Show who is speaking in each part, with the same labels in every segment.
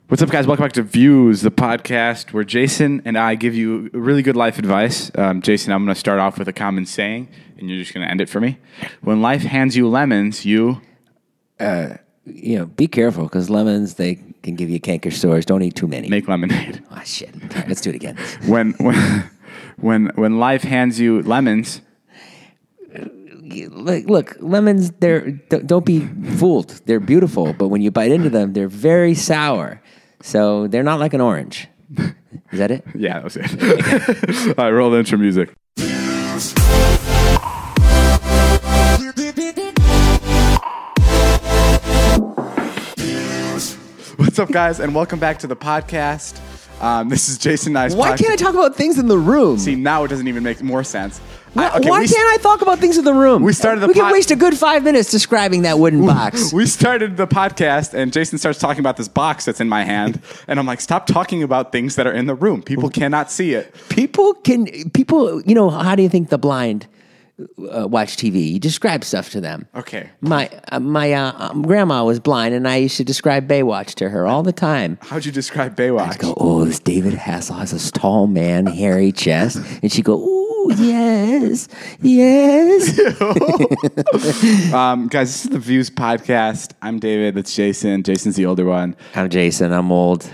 Speaker 1: What's up, guys? Welcome back to Views, the podcast where Jason and I give you really good life advice. Jason, I'm going to start off with a common saying, and you're just going to end it for me. When life hands you lemons, you...
Speaker 2: be careful, because lemons, they can give you canker sores. Don't eat too many.
Speaker 1: Make lemonade.
Speaker 2: Oh, shit. All right, let's do it again.
Speaker 1: When life hands you lemons...
Speaker 2: Look, lemons, don't be fooled. They're beautiful, but when you bite into them, they're very sour. So they're not like an orange. Is that it?
Speaker 1: Yeah, that was it. All right, roll the intro music. What's up, guys, and welcome back to the podcast. This is Jason Nice.
Speaker 2: Why can't I talk about things in the room?
Speaker 1: See, now it doesn't even make more sense.
Speaker 2: Why can't I talk about things in the room?
Speaker 1: We
Speaker 2: can waste a good 5 minutes describing that wooden box.
Speaker 1: We started the podcast, and Jason starts talking about this box that's in my hand, and I'm like, stop talking about things that are in the room. People cannot see it.
Speaker 2: People, how do you think the blind watch TV? You describe stuff to them.
Speaker 1: Okay.
Speaker 2: My grandma was blind, and I used to describe Baywatch to her all the time.
Speaker 1: How'd you describe Baywatch?
Speaker 2: I'd go, this David Hasselhoff has this tall man, hairy chest, and she'd go, ooh, yes.
Speaker 1: Guys, this is the Views podcast. I'm David. That's Jason. Jason's the older one.
Speaker 2: I'm Jason. I'm old.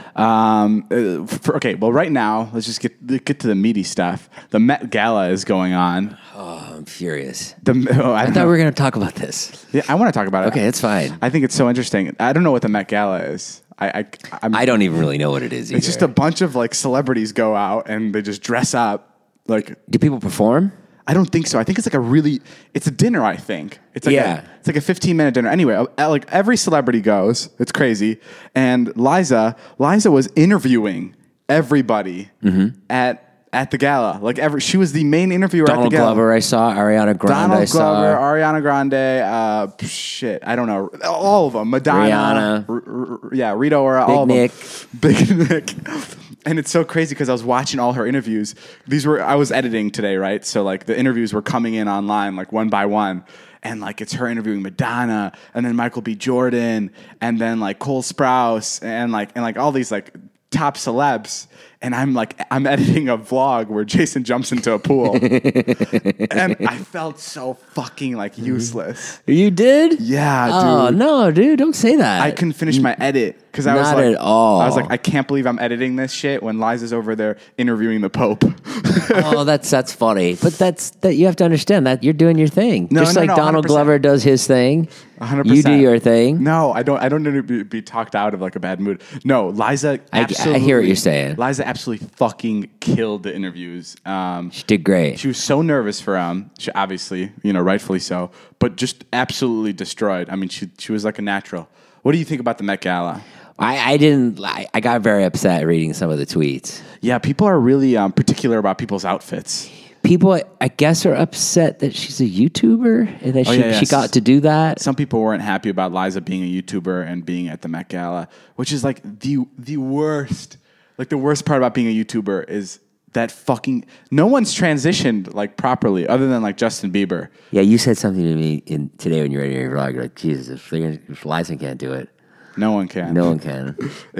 Speaker 1: Right now, let's just get to the meaty stuff. The Met Gala is going on.
Speaker 2: Oh, I'm furious.
Speaker 1: I
Speaker 2: thought we were going to talk about this.
Speaker 1: Yeah, I want to talk about it.
Speaker 2: Okay, it's fine.
Speaker 1: I think it's so interesting. I don't know what the Met Gala is.
Speaker 2: I don't even really know what it is either.
Speaker 1: It's just a bunch of like celebrities go out and they just dress up. Like,
Speaker 2: do people perform?
Speaker 1: I don't think so. I think it's like it's a dinner, I think. It's like it's like a 15-minute dinner. Anyway, like every celebrity goes. It's crazy. And Liza was interviewing everybody at the gala. She was the main interviewer at the gala.
Speaker 2: Donald Glover, I saw. Ariana Grande,
Speaker 1: Ariana Grande, I don't know. All of them. Madonna.
Speaker 2: Rihanna.
Speaker 1: Rita Ora. All
Speaker 2: Nick.
Speaker 1: of them. Big Nick. And it's so crazy because I was watching all her interviews. I was editing today, right? So like the interviews were coming in online like one by one. And like it's her interviewing Madonna and then Michael B. Jordan and then like Cole Sprouse and all these like top celebs. And I'm editing a vlog where Jason jumps into a pool. And I felt so fucking like useless.
Speaker 2: You did?
Speaker 1: Yeah, dude.
Speaker 2: Oh, no, dude, don't say that.
Speaker 1: I couldn't finish my edit because I was
Speaker 2: Not
Speaker 1: like,
Speaker 2: at all.
Speaker 1: I was like, I can't believe I'm editing this shit when Liza's over there interviewing the Pope.
Speaker 2: Oh, that's funny. But that you have to understand that you're doing your thing.
Speaker 1: No,
Speaker 2: Just like Donald
Speaker 1: 100%.
Speaker 2: Glover does his thing.
Speaker 1: 100%.
Speaker 2: You do your thing.
Speaker 1: No, I don't need to be talked out of like a bad mood. No, Liza absolutely.
Speaker 2: I hear what you're saying.
Speaker 1: Liza absolutely fucking killed the interviews.
Speaker 2: She did great.
Speaker 1: She was so nervous for She obviously, rightfully so, but just absolutely destroyed. I mean, she was like a natural. What do you think about the Met Gala?
Speaker 2: I got very upset reading some of the tweets.
Speaker 1: Yeah, people are really particular about people's outfits.
Speaker 2: People, I guess, are upset that she's a YouTuber and that she got to do that.
Speaker 1: Some people weren't happy about Liza being a YouTuber and being at the Met Gala, which is like the worst. Like the worst part about being a YouTuber is that fucking no one's transitioned like properly other than like Justin Bieber.
Speaker 2: Yeah, you said something to me today when you were in your vlog. You're like, Jesus, if Liza can't do it.
Speaker 1: No one can.
Speaker 2: No one can.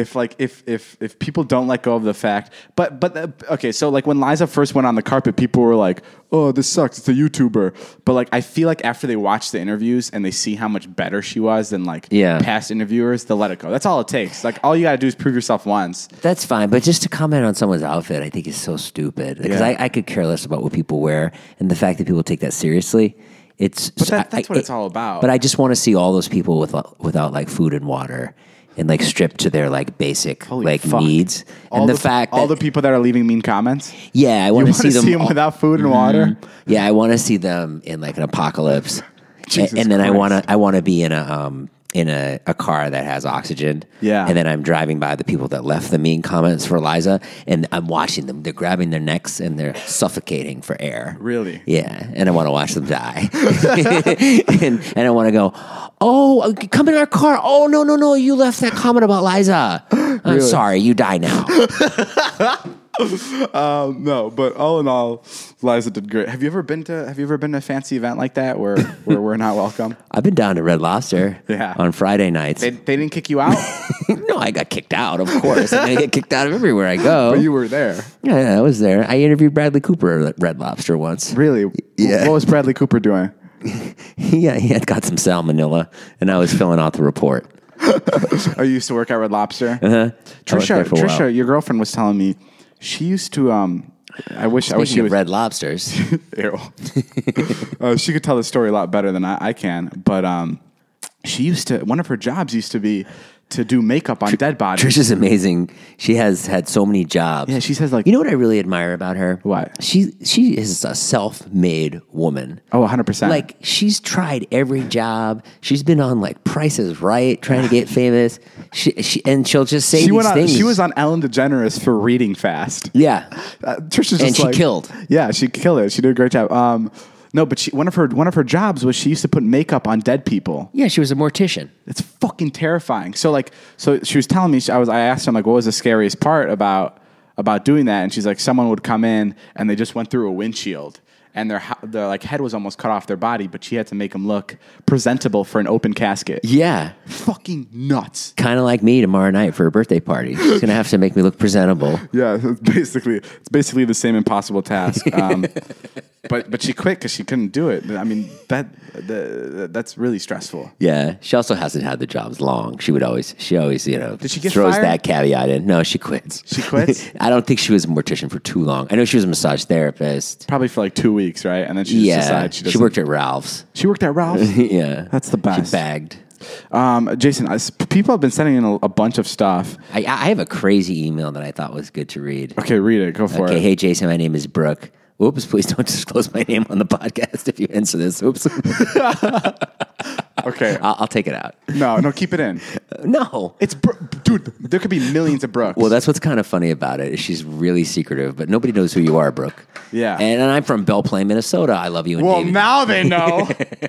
Speaker 1: If people don't let go of the fact, okay, so like when Liza first went on the carpet, people were like, "Oh, this sucks. It's a YouTuber." But like I feel like after they watch the interviews and they see how much better she was than like past interviewers, they'll let it go. That's all it takes. Like all you gotta do is prove yourself once.
Speaker 2: That's fine, but just to comment on someone's outfit, I think is so stupid because I could care less about what people wear and the fact that people take that seriously.
Speaker 1: That's what it's all about.
Speaker 2: But I just want to see all those people without like food and water and like stripped to their like basic needs.
Speaker 1: All the people that are leaving mean comments.
Speaker 2: Yeah, I want to see them
Speaker 1: without food and water.
Speaker 2: Yeah, I want to see them in like an apocalypse. And then
Speaker 1: Christ.
Speaker 2: I want to be in a car that has oxygen.
Speaker 1: Yeah.
Speaker 2: And then I'm driving by the people that left the mean comments for Liza, and I'm watching them. They're grabbing their necks and they're suffocating for air.
Speaker 1: Really?
Speaker 2: Yeah. And I want to watch them die. and I want to go, oh, come in our car. Oh, no. You left that comment about Liza. I'm sorry. You die now.
Speaker 1: No, but all in all, Liza did great. Have you ever been to a fancy event like that where we're not welcome?
Speaker 2: I've been down to Red Lobster on Friday nights.
Speaker 1: They didn't kick you out?
Speaker 2: No, I got kicked out, of course. I get kicked out of everywhere I go.
Speaker 1: But you were there.
Speaker 2: Yeah, I was there. I interviewed Bradley Cooper at Red Lobster once.
Speaker 1: Really?
Speaker 2: Yeah.
Speaker 1: What was Bradley Cooper doing?
Speaker 2: Yeah, he had got some salmonella, and I was filling out the report.
Speaker 1: I used to work at Red Lobster.
Speaker 2: Uh-huh.
Speaker 1: Trisha, your girlfriend was telling me she used to. I wish she
Speaker 2: Speaking of
Speaker 1: was
Speaker 2: Red Lobsters.
Speaker 1: Ew. She could tell the story a lot better than I can. But she used to. One of her jobs used to be to do makeup on dead bodies.
Speaker 2: Trisha's amazing. She has had so many jobs.
Speaker 1: Yeah, she says like.
Speaker 2: You know what I really admire about her?
Speaker 1: What?
Speaker 2: She is a self-made woman.
Speaker 1: Oh, 100%.
Speaker 2: Like, she's tried every job. She's been on, like, Price is Right, trying to get famous. And she'll just say these things.
Speaker 1: She was on Ellen DeGeneres for reading fast.
Speaker 2: Yeah.
Speaker 1: Trisha's just
Speaker 2: And she
Speaker 1: like,
Speaker 2: killed.
Speaker 1: Yeah, she killed it. She did a great job. No, but one of her jobs was she used to put makeup on dead people.
Speaker 2: Yeah, she was a mortician.
Speaker 1: It's fucking terrifying. So she was telling me, I asked her, like, what was the scariest part about doing that? And she's like, someone would come in and they just went through a windshield and their like head was almost cut off their body, but she had to make them look presentable for an open casket.
Speaker 2: Yeah.
Speaker 1: Fucking nuts.
Speaker 2: Kind of like me tomorrow night for a birthday party. She's going to have to make me look presentable.
Speaker 1: Yeah, it's basically the same impossible task. But she quit because she couldn't do it. I mean, that's really stressful.
Speaker 2: Yeah, she also hasn't had the jobs long. She always,
Speaker 1: Did she get
Speaker 2: throws
Speaker 1: fired?
Speaker 2: that caveat in. No, she quits.
Speaker 1: She quits?
Speaker 2: I don't think she was a mortician for too long. I know she was a massage therapist.
Speaker 1: Probably for like 2 weeks, right? And then she just decided she doesn't.
Speaker 2: She worked at Ralph's.
Speaker 1: She worked at Ralph's?
Speaker 2: Yeah.
Speaker 1: That's the best.
Speaker 2: She bagged.
Speaker 1: Jason, people have been sending in a bunch of stuff.
Speaker 2: I have a crazy email that I thought was good to read.
Speaker 1: Okay, read it. Go for it.
Speaker 2: Okay, hey, Jason, my name is Brooke. Oops, please don't disclose my name on the podcast if you answer this. Oops.
Speaker 1: Okay.
Speaker 2: I'll take it out.
Speaker 1: No, keep it in.
Speaker 2: No.
Speaker 1: It's dude, there could be millions of Brooks.
Speaker 2: Well, that's what's kind of funny about it is she's really secretive, but nobody knows who you are, Brooke.
Speaker 1: Yeah.
Speaker 2: And I'm from Belle Plaine, Minnesota. I love you. And
Speaker 1: well,
Speaker 2: David.
Speaker 1: now they know.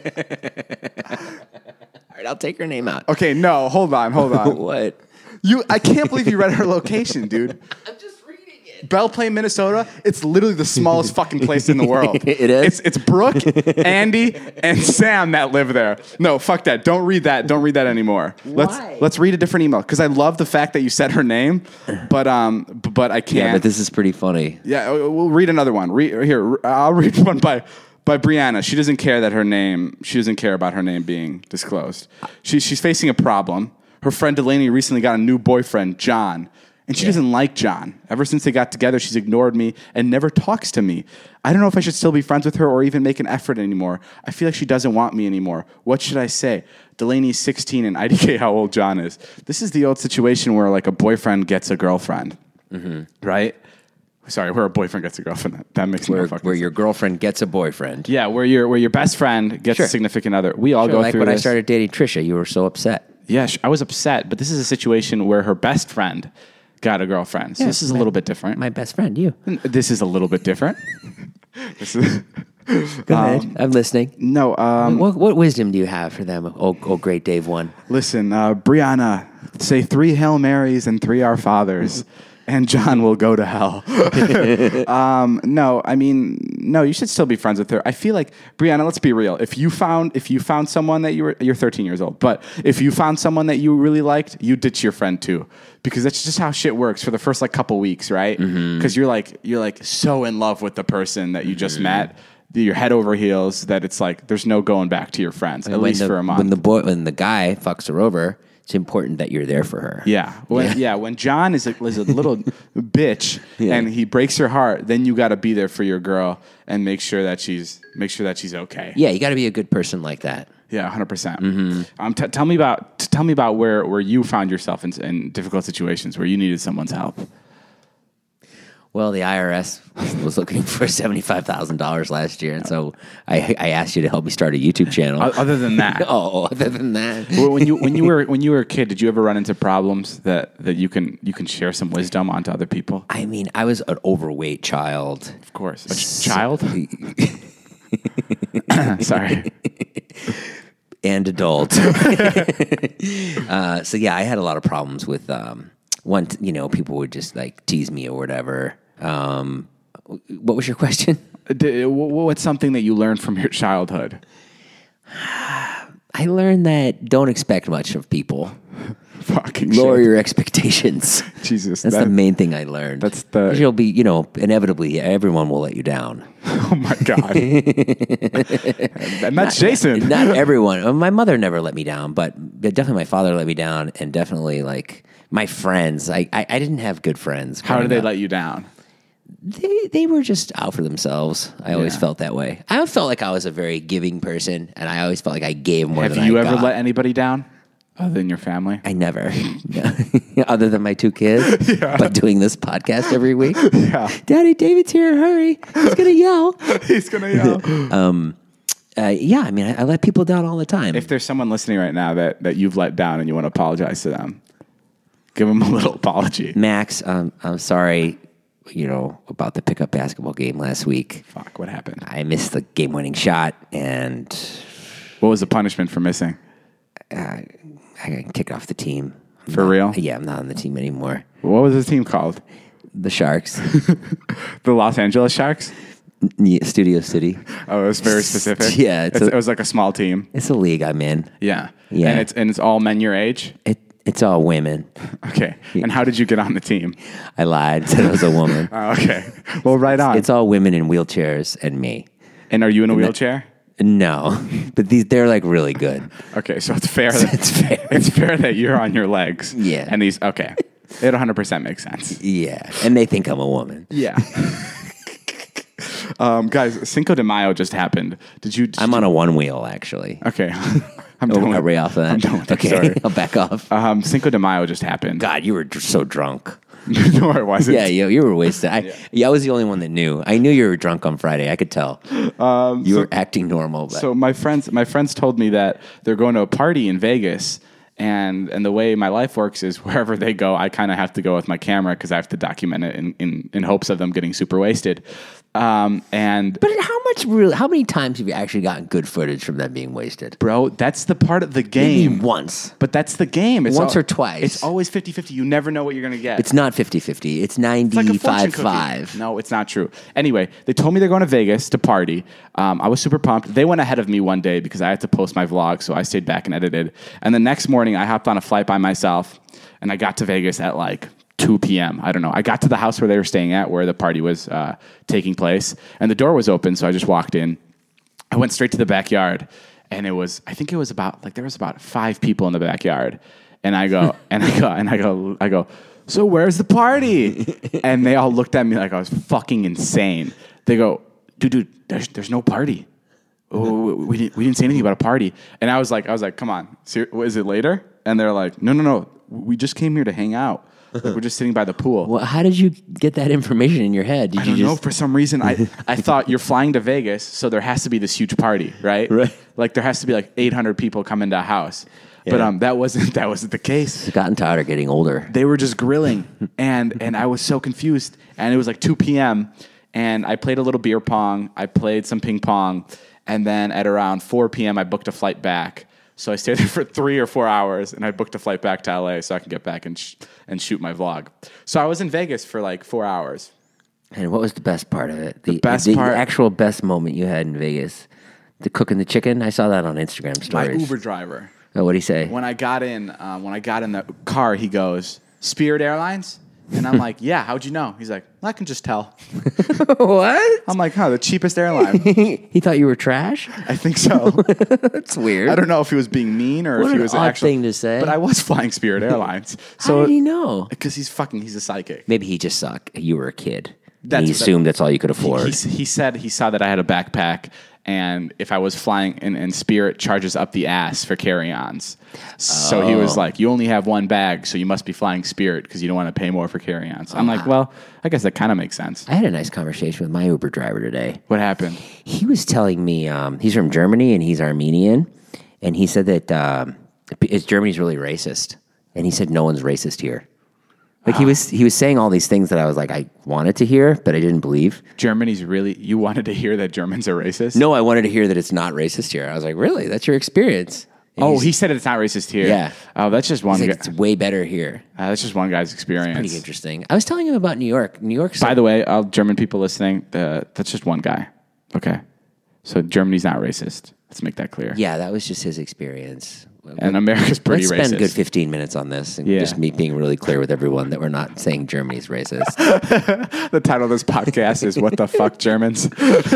Speaker 2: All right, I'll take her name out.
Speaker 1: Okay, no, hold on.
Speaker 2: What?
Speaker 1: I can't believe you read her location, dude.
Speaker 2: I'm just reading it.
Speaker 1: Belle Plaine, Minnesota. It's literally the smallest fucking place in the world.
Speaker 2: It is?
Speaker 1: It's Brooke, Andy, and Sam that live there. No, fuck that. Don't read that. Don't read that anymore.
Speaker 2: Why?
Speaker 1: Let's read a different email because I love the fact that you said her name, but I can't.
Speaker 2: Yeah, but this is pretty funny.
Speaker 1: Yeah, we'll read another one. Here, I'll read one by Brianna. She doesn't care about her name being disclosed. She's facing a problem. Her friend Delaney recently got a new boyfriend, John, and she doesn't like John. Ever since they got together, she's ignored me and never talks to me. I don't know if I should still be friends with her or even make an effort anymore. I feel like she doesn't want me anymore. What should I say? Delaney's 16 and IDK how old John is. This is the old situation where like a boyfriend gets a girlfriend, right? Sorry, where a boyfriend gets a girlfriend. That makes no fucking
Speaker 2: Where
Speaker 1: sense.
Speaker 2: your girlfriend gets a boyfriend.
Speaker 1: Yeah, where your best friend gets a significant other. We all go
Speaker 2: like
Speaker 1: through
Speaker 2: when
Speaker 1: this.
Speaker 2: I started dating Trisha, you were so upset.
Speaker 1: Yeah, I was upset, but this is a situation where her best friend got a girlfriend. So this is a little bit different.
Speaker 2: My best friend, you.
Speaker 1: This is a little bit different.
Speaker 2: Go ahead. I'm listening.
Speaker 1: No,
Speaker 2: What wisdom do you have for them, oh great Dave One?
Speaker 1: listen, Brianna, say 3 Hail Marys and 3 Our Fathers. And John will go to hell. No, you should still be friends with her. I feel like, Brianna, let's be real. If you found someone that you're 13 years old, but if you found someone that you really liked, you ditch your friend too. Because that's just how shit works for the first like couple weeks, right? Because you're like so in love with the person that you just met. You're head over heels that it's like there's no going back to your friends, at least for a month.
Speaker 2: When the guy fucks her over, it's important that you're there for her.
Speaker 1: Yeah. When John is a little bitch and he breaks your heart, then you got to be there for your girl and make sure that she's okay.
Speaker 2: Yeah, you got to be a good person like that.
Speaker 1: Yeah, 100%. Tell me about where you found yourself in difficult situations where you needed someone's help.
Speaker 2: Well, the IRS was looking for $75,000 last year, and so I asked you to help me start a YouTube channel.
Speaker 1: Other than that,
Speaker 2: other than that,
Speaker 1: when you were a kid, did you ever run into problems that you can share some wisdom onto other people?
Speaker 2: I mean, I was an overweight child.
Speaker 1: Of course, a child. Sorry.
Speaker 2: And adult. So yeah, I had a lot of problems with one. People would just like tease me or whatever. What was your question?
Speaker 1: What's something that you learned from your childhood?
Speaker 2: I learned that don't expect much of people.
Speaker 1: Fucking
Speaker 2: Lower
Speaker 1: shit.
Speaker 2: your expectations.
Speaker 1: Jesus.
Speaker 2: That's the main thing I learned.
Speaker 1: That's the-
Speaker 2: 'Cause you'll be, inevitably, everyone will let you down.
Speaker 1: Oh my God. And that's Jason.
Speaker 2: Not everyone. My mother never let me down, but definitely my father let me down, and definitely like my friends. I didn't have good friends.
Speaker 1: How did
Speaker 2: growing
Speaker 1: they
Speaker 2: up.
Speaker 1: let you down?
Speaker 2: They were just out for themselves. I always
Speaker 1: Yeah.
Speaker 2: felt that way. I felt like I was a very giving person, and I always felt like I gave more
Speaker 1: Have
Speaker 2: than
Speaker 1: you
Speaker 2: I
Speaker 1: ever
Speaker 2: got.
Speaker 1: let anybody down other than your family?
Speaker 2: I never, other than my two kids, but doing this podcast every week.
Speaker 1: Yeah.
Speaker 2: Daddy, David's here. Hurry. He's going to yell.
Speaker 1: He's going to yell.
Speaker 2: Yeah, I mean, I let people down all the time.
Speaker 1: If there's someone listening right now that you've let down and you want to apologize to them, give them a little apology.
Speaker 2: Max, I'm sorry, about the pickup basketball game last week.
Speaker 1: Fuck, what happened?
Speaker 2: I missed the game-winning shot, and
Speaker 1: What was the punishment for missing?
Speaker 2: I got kicked off the team.
Speaker 1: For real?
Speaker 2: Yeah, I'm not on the team anymore.
Speaker 1: What was the team called?
Speaker 2: The Sharks,
Speaker 1: The Los Angeles Sharks?
Speaker 2: Studio City.
Speaker 1: Oh, it was very specific.
Speaker 2: Yeah,
Speaker 1: it was like a small team.
Speaker 2: It's a league I'm in.
Speaker 1: Yeah.
Speaker 2: Yeah.
Speaker 1: And it's all men your age?
Speaker 2: It's all women.
Speaker 1: Okay. And how did you get on the team?
Speaker 2: I lied, said I was a woman.
Speaker 1: Oh, okay. Well, right on.
Speaker 2: It's all women in wheelchairs and me.
Speaker 1: And are you in a wheelchair?
Speaker 2: No, but they're like really good.
Speaker 1: Okay, so it's fair. That,
Speaker 2: It's fair.
Speaker 1: It's fair that you're on your legs.
Speaker 2: Yeah.
Speaker 1: And these, okay. It 100% makes sense.
Speaker 2: Yeah, and they think I'm a woman.
Speaker 1: Yeah. Guys, Cinco de Mayo just happened.
Speaker 2: I'm on a one wheel actually.
Speaker 1: Okay. I'm done with,
Speaker 2: Are we off of that?
Speaker 1: I'm done with that
Speaker 2: Okay,
Speaker 1: story.
Speaker 2: I'll back off.
Speaker 1: Cinco de Mayo just happened.
Speaker 2: God, you were so drunk.
Speaker 1: No, I wasn't.
Speaker 2: Yeah, you were wasted. I was the only one that knew. I knew you were drunk on Friday. I could tell. You were acting normal. But.
Speaker 1: So my friends told me that they're going to a party in Vegas, and the way my life works is wherever they go, I kind of have to go with my camera because I have to document it in hopes of them getting super wasted.
Speaker 2: But how many times have you actually gotten good footage from them being wasted?
Speaker 1: Bro, that's the part of the game.
Speaker 2: Maybe once.
Speaker 1: But that's the game. It's
Speaker 2: Once or twice.
Speaker 1: It's always 50-50. You never know what you're going to get.
Speaker 2: It's not 50-50. It's
Speaker 1: It's like a fortune cookie.
Speaker 2: 95-5.
Speaker 1: No, it's not true. Anyway, they told me they're going to Vegas to party. I was super pumped. They went ahead of me one day because I had to post my vlog, so I stayed back and edited. And the next morning, I hopped on a flight by myself, and I got to Vegas at like 2 p.m. I don't know. I got to the house where they were staying at, where the party was taking place, and the door was open, so I just walked in. I went straight to the backyard, and there was about 5 people in the backyard, and I go, so where's the party? And they all looked at me like I was fucking insane. They go, dude, there's no party. Oh, we didn't say anything about a party. And I was like, come on, is it later? And they're like, no, we just came here to hang out. Like, we're just sitting by the pool.
Speaker 2: Well, how did you get that information in your head?
Speaker 1: I don't know. For some reason, I thought you're flying to Vegas, so there has to be this huge party, right?
Speaker 2: Right.
Speaker 1: Like there has to be like 800 people coming to a house. Yeah. But that wasn't the case.
Speaker 2: It's gotten tired of getting older.
Speaker 1: They were just grilling, and I was so confused. And it was like 2 p.m. and I played a little beer pong. I played some ping pong, and then at around 4 p.m. I booked a flight back. So I stayed there for 3 or 4 hours, and I booked a flight back to LA so I can get back and shoot my vlog. So I was in Vegas for like 4 hours.
Speaker 2: And what was the best part of it?
Speaker 1: The
Speaker 2: actual best moment you had in Vegas? The cooking the chicken? I saw that on Instagram stories.
Speaker 1: My Uber driver.
Speaker 2: Oh, what'd he say?
Speaker 1: When I got in the car, he goes, Spirit Airlines? And I'm like, yeah, how'd you know? He's like, well, I can just tell.
Speaker 2: What?
Speaker 1: I'm like, the cheapest airline.
Speaker 2: He thought you were trash?
Speaker 1: I think so.
Speaker 2: That's weird.
Speaker 1: I don't know if he was being mean or
Speaker 2: What
Speaker 1: if he
Speaker 2: an
Speaker 1: was
Speaker 2: odd
Speaker 1: actually
Speaker 2: thing to say.
Speaker 1: But I was flying Spirit Airlines.
Speaker 2: How did he know?
Speaker 1: Because he's a psychic.
Speaker 2: Maybe he just sucked. You were a kid.
Speaker 1: That's-
Speaker 2: And he assumed that's all you could afford.
Speaker 1: He said he saw that I had a backpack, and if I was flying in Spirit charges up the ass for carry-ons. So he was like, you only have one bag, so you must be flying Spirit because you don't want to pay more for carry-ons. I'm like, well, I guess that kind of makes sense.
Speaker 2: I had a nice conversation with my Uber driver today.
Speaker 1: What happened?
Speaker 2: He was telling me he's from Germany and he's Armenian, and he said that Germany's really racist, and he said no one's racist here. Like he was saying all these things that I was like I wanted to hear, but I didn't believe.
Speaker 1: Germany's really. You wanted to hear that Germans are racist?
Speaker 2: No, I wanted to hear that it's not racist here. I was like, really? That's your experience?
Speaker 1: Oh, he said it's not racist here.
Speaker 2: Yeah.
Speaker 1: Oh, that's just one.
Speaker 2: He's like, it's way better here.
Speaker 1: That's just one guy's experience.
Speaker 2: Pretty interesting. I was telling him about New York. New York's
Speaker 1: By the way, all German people listening, that's just one guy. Okay, so Germany's not racist. Let's make that clear.
Speaker 2: yeah, that was just his experience.
Speaker 1: And America's pretty
Speaker 2: Let's
Speaker 1: racist.
Speaker 2: spend a good 15 minutes on this and
Speaker 1: Yeah.
Speaker 2: just me being really clear with everyone that we're not saying Germany's racist.
Speaker 1: The title of this podcast is "What the Fuck Germans."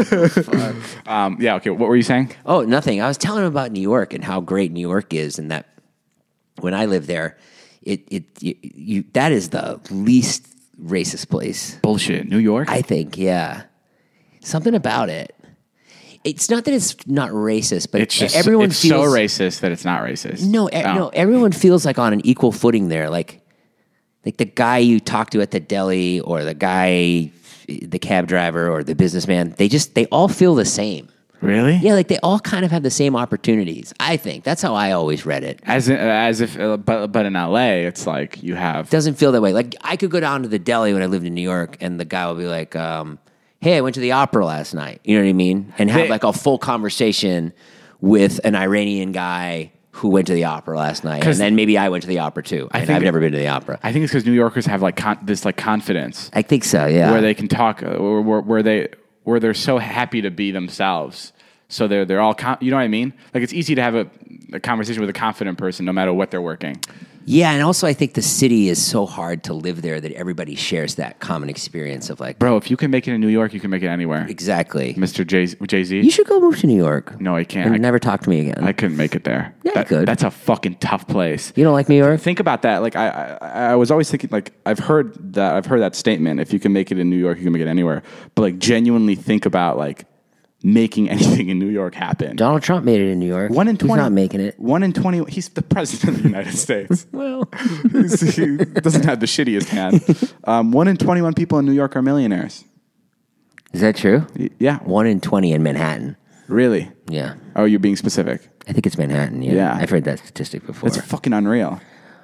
Speaker 1: Yeah. Okay. What were you saying?
Speaker 2: Oh, nothing. I was telling him about New York and how great New York is, and that when I lived there, that is the least racist place.
Speaker 1: Bullshit. New York.
Speaker 2: I think, yeah. Something about it. It's not that it's not racist, but
Speaker 1: it's just
Speaker 2: everyone
Speaker 1: it's
Speaker 2: feels
Speaker 1: so racist that it's not racist.
Speaker 2: No, everyone feels like on an equal footing there. Like the guy you talk to at the deli, or the guy, the cab driver, or the businessman. They all feel the same.
Speaker 1: Really?
Speaker 2: Yeah, like they all kind of have the same opportunities. I think that's how I always read it.
Speaker 1: As if, but in LA, it's like you have.
Speaker 2: Doesn't feel that way. Like I could go down to the deli when I lived in New York, and the guy will be like, "Hey, I went to the opera last night." You know what I mean? And have like a full conversation with an Iranian guy who went to the opera last night, and then maybe I went to the opera too. And I've never been to the opera.
Speaker 1: I think it's because New Yorkers have like this like confidence
Speaker 2: I think so. Yeah,
Speaker 1: where they can talk, where they're so happy to be themselves. So they're all you know what I mean? Like it's easy to have a conversation with a confident person no matter what they're working.
Speaker 2: Yeah, and also I think the city is so hard to live there that everybody shares that common experience of like,
Speaker 1: Bro, if you can make it in New York, you can make it anywhere.
Speaker 2: exactly.
Speaker 1: Mr. Jay-Z?
Speaker 2: You should go move to New York.
Speaker 1: No, I can't.
Speaker 2: And never talk to me again.
Speaker 1: I couldn't make it there.
Speaker 2: Yeah, you could.
Speaker 1: That's a fucking tough place.
Speaker 2: You don't like New York?
Speaker 1: Think about that. Like I was always thinking like I've heard that statement. If you can make it in New York, you can make it anywhere. But like genuinely think about like making anything in New York happen.
Speaker 2: Donald Trump made it in New York.
Speaker 1: 1 in 20.
Speaker 2: He's not making it.
Speaker 1: 1 in 20. He's the president of the United States.
Speaker 2: Well,
Speaker 1: He doesn't have the shittiest hand. 1 in 21 people in New York are millionaires.
Speaker 2: is that true?
Speaker 1: Yeah.
Speaker 2: 1 in 20 in Manhattan.
Speaker 1: Really?
Speaker 2: Yeah.
Speaker 1: Oh, you're being specific.
Speaker 2: I think it's Manhattan. Yeah.
Speaker 1: Yeah.
Speaker 2: I've heard that statistic before.
Speaker 1: That's fucking unreal.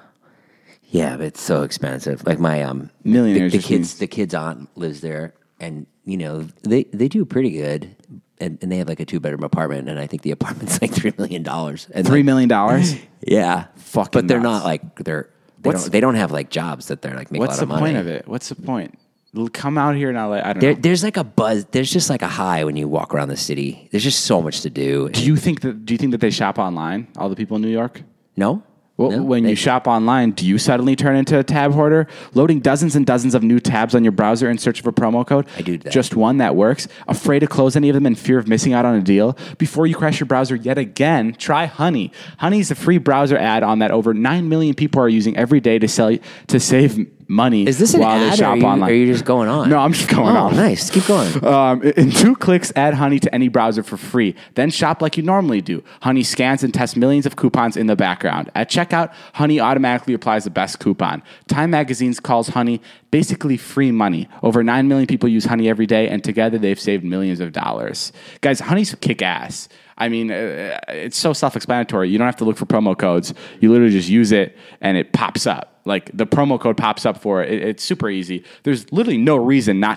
Speaker 2: Yeah, but it's so expensive. Like my
Speaker 1: Millionaires
Speaker 2: the
Speaker 1: just
Speaker 2: kids
Speaker 1: means-
Speaker 2: the kid's aunt lives there, and you know they do pretty good, and they have like a 2-bedroom apartment, and I think the apartment's like $3 million. And
Speaker 1: $3 million?
Speaker 2: Yeah,
Speaker 1: Fucking
Speaker 2: but they're
Speaker 1: nuts.
Speaker 2: not like
Speaker 1: What's-
Speaker 2: they don't have like jobs that they're like make a
Speaker 1: What's
Speaker 2: lot
Speaker 1: the
Speaker 2: of money.
Speaker 1: point of it? What's the point? Come out here in LA. I don't know.
Speaker 2: There's like a buzz. There's just like a high when you walk around the city. There's just so much to do.
Speaker 1: Do you think that they shop online? All the people in New York?
Speaker 2: No.
Speaker 1: Well,
Speaker 2: No?
Speaker 1: when you shop online, do you suddenly turn into a tab hoarder, loading dozens and dozens of new tabs on your browser in search of a promo code?
Speaker 2: I do that.
Speaker 1: Just one that works? Afraid to close any of them in fear of missing out on a deal? Before you crash your browser yet again, try Honey. Honey is a free browser add-on that over 9 million people are using every day to save money
Speaker 2: Is this an
Speaker 1: while they
Speaker 2: ad,
Speaker 1: shop
Speaker 2: or
Speaker 1: online.
Speaker 2: are you just going on?
Speaker 1: No, I'm just going
Speaker 2: Oh,
Speaker 1: on.
Speaker 2: nice. Keep going.
Speaker 1: In 2 clicks, add Honey to any browser for free. Then shop like you normally do. Honey scans and tests millions of coupons in the background. At checkout, Honey automatically applies the best coupon. Time Magazine calls Honey basically free money. Over 9 million people use Honey every day, and together they've saved millions of dollars. Guys, Honey's kick-ass. I mean, it's so self-explanatory. You don't have to look for promo codes. You literally just use it, and it pops up. Like the promo code pops up for it. It's super easy. There's literally no reason not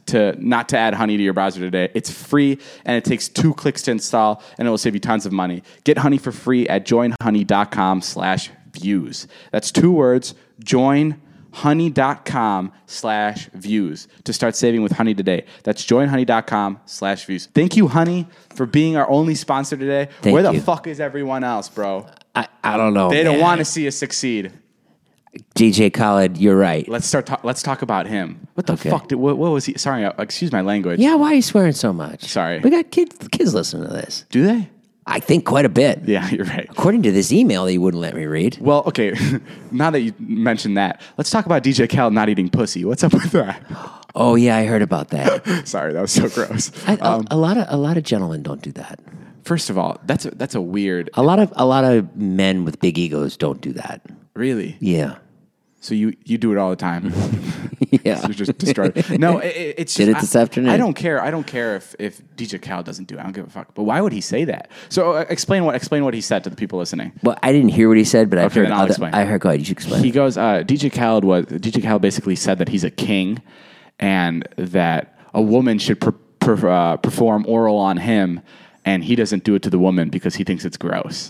Speaker 1: to add Honey to your browser today. It's free, and it takes 2 clicks to install, and it will save you tons of money. Get Honey for free at joinhoney.com/views. That's 2 words, joinhoney.com/views to start saving with Honey today. That's joinhoney.com/views. Thank you, Honey, for being our only sponsor today.
Speaker 2: Thank
Speaker 1: Where the
Speaker 2: you.
Speaker 1: fuck is everyone else, bro?
Speaker 2: I don't know.
Speaker 1: They don't
Speaker 2: man.
Speaker 1: want to see us succeed.
Speaker 2: DJ Khaled, you're right.
Speaker 1: Let's talk about him. What the
Speaker 2: Okay.
Speaker 1: fuck? What was he? Sorry, excuse my language.
Speaker 2: Yeah, why are you swearing so much?
Speaker 1: Sorry.
Speaker 2: We got kids listening to this.
Speaker 1: Do they?
Speaker 2: I think quite a bit.
Speaker 1: Yeah, you're right.
Speaker 2: According to this email that you wouldn't let me read.
Speaker 1: Well, okay. Now that you mentioned that, let's talk about DJ Khaled not eating pussy. What's up with that?
Speaker 2: Oh yeah, I heard about that.
Speaker 1: Sorry, that was so gross.
Speaker 2: A lot of gentlemen don't do that.
Speaker 1: First of all, that's a weird.
Speaker 2: A lot of men with big egos don't do that.
Speaker 1: Really?
Speaker 2: Yeah.
Speaker 1: So you do it all the time.
Speaker 2: Yeah.
Speaker 1: So just destroy it. No, it's
Speaker 2: Did
Speaker 1: just,
Speaker 2: it this afternoon.
Speaker 1: I don't care. I don't care if DJ Khaled doesn't do it. I don't give a fuck. But why would he say that? So explain what he said to the people listening.
Speaker 2: Well, I didn't hear what he said, but I've
Speaker 1: Okay,
Speaker 2: heard.
Speaker 1: then I'll explain.
Speaker 2: I heard. Go ahead. You should explain.
Speaker 1: He goes, DJ Khaled basically said that he's a king, and that a woman should perform oral on him, and he doesn't do it to the woman because he thinks it's gross.